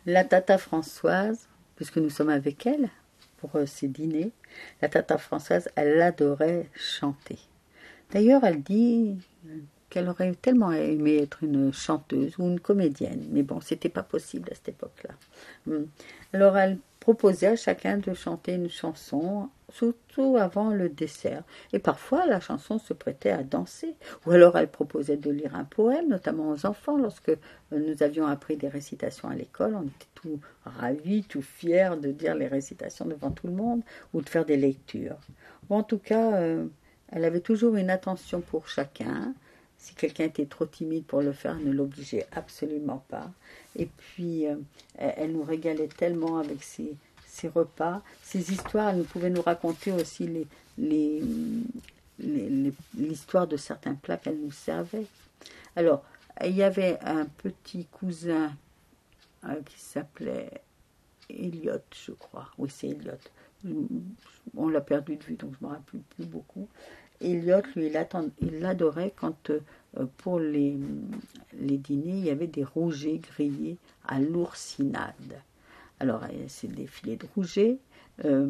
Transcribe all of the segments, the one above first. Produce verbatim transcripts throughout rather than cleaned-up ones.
La tata Françoise, puisque nous sommes avec elle pour euh, ses dîners, la tata Françoise, elle adorait chanter. D'ailleurs, elle dit qu'elle aurait tellement aimé être une chanteuse ou une comédienne, mais bon, c'était pas possible à cette époque-là. Hum. Alors, elle proposait à chacun de chanter une chanson, surtout avant le dessert. Et parfois, la chanson se prêtait à danser. Ou alors, elle proposait de lire un poème, notamment aux enfants. Lorsque nous avions appris des récitations à l'école, on était tout ravis, tout fiers de dire les récitations devant tout le monde, ou de faire des lectures. Bon, en tout cas, euh, elle avait toujours une attention pour chacun. Si quelqu'un était trop timide pour le faire, elle ne l'obligeait absolument pas. Et puis, euh, elle nous régalait tellement avec ses, ses repas, ses histoires. Elle nous pouvait nous raconter aussi les, les, les, les, l'histoire de certains plats qu'elle nous servait. Alors, il y avait un petit cousin euh, qui s'appelait Elliot, je crois. Oui, c'est Elliot. On l'a perdu de vue, donc je ne me rappelle plus beaucoup. Elliot, lui, il, attend, il adorait quand, euh, pour les, les dîners, il y avait des rougets grillés à l'oursinade. Alors, c'est des filets de rougets, euh,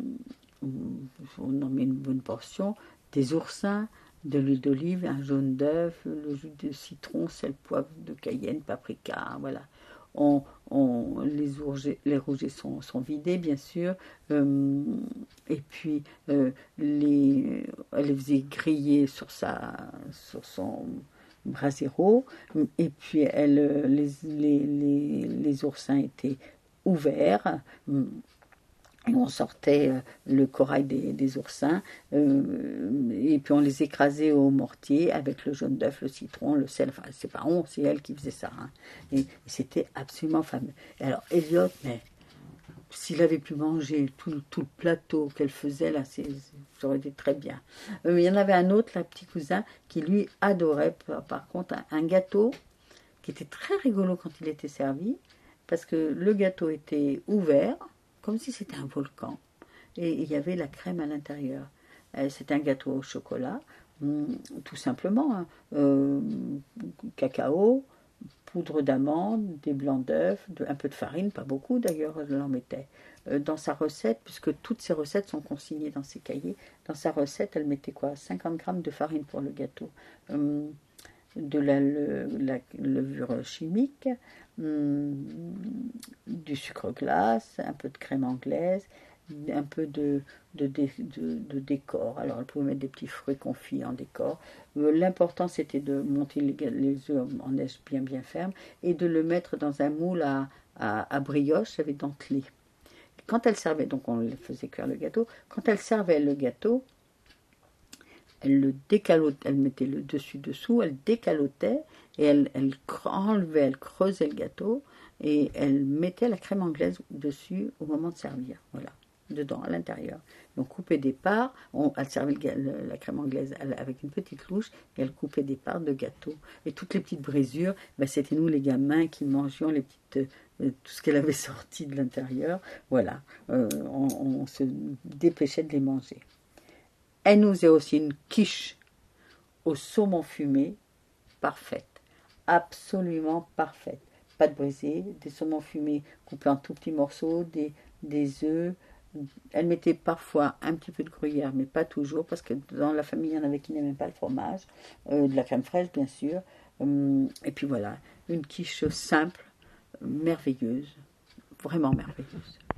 on en met une bonne portion, des oursins, de l'huile d'olive, un jaune d'œuf, le jus de citron, sel, poivre de Cayenne, paprika, voilà. On, on, les, ourgets, les rougets sont, sont vidés, bien sûr, euh, et puis euh, les, elle les faisait griller sur, sa, sur son brasero, et puis elle, les, les, les, les oursins étaient ouverts, et on sortait le corail des, des oursins, euh, et puis on les écrasait au mortier avec le jaune d'œuf, le citron, le sel. Enfin, c'est pas on, c'est elle qui faisait ça. Hein. Et, et c'était absolument fameux. Et alors, Elliot, mais s'il avait pu manger tout, tout le plateau qu'elle faisait, là, c'est, ça aurait été très bien. Euh, il y en avait un autre, là, petit cousin, qui lui adorait, par, par contre, un, un gâteau qui était très rigolo quand il était servi, parce que le gâteau était ouvert, comme si c'était un volcan, et il y avait la crème à l'intérieur. C'était un gâteau au chocolat, tout simplement, hein. euh, cacao, poudre d'amande, des blancs d'œufs, de, un peu de farine, pas beaucoup d'ailleurs, je l'en mettais. Euh, dans sa recette, puisque toutes ses recettes sont consignées dans ses cahiers, dans sa recette, elle mettait quoi, cinquante grammes de farine pour le gâteau, euh, de la, le, la levure chimique, hum, du sucre glace, un peu de crème anglaise, un peu de, de, de, de, de décor. Alors, elle pouvait mettre des petits fruits confits en décor. Euh, l'important, c'était de monter les, les œufs en neige bien, bien ferme et de le mettre dans un moule à, à, à brioche avec dentelé. Quand elle servait, donc on faisait cuire le gâteau, quand elle servait le gâteau, elle le décalotait, elle mettait le dessus-dessous, elle décalotait et elle, elle enlevait, elle creusait le gâteau et elle mettait la crème anglaise dessus au moment de servir, voilà, dedans, à l'intérieur. Donc coupait des parts, on, elle servait le, la crème anglaise avec une petite louche et elle coupait des parts de gâteau. Et toutes les petites brisures, ben, c'était nous les gamins qui mangions les petites, euh, tout ce qu'elle avait sorti de l'intérieur, voilà, euh, on, on se dépêchait de les manger. Elle nous faisait aussi une quiche au saumon fumé, parfaite, absolument parfaite. Pâte brisée, des saumons fumés coupés en tout petits morceaux, des, des œufs. Elle mettait parfois un petit peu de gruyère, mais pas toujours, parce que dans la famille, il y en avait qui n'aimaient pas le fromage, euh, de la crème fraîche, bien sûr. Hum, et puis voilà, une quiche simple, merveilleuse, vraiment merveilleuse.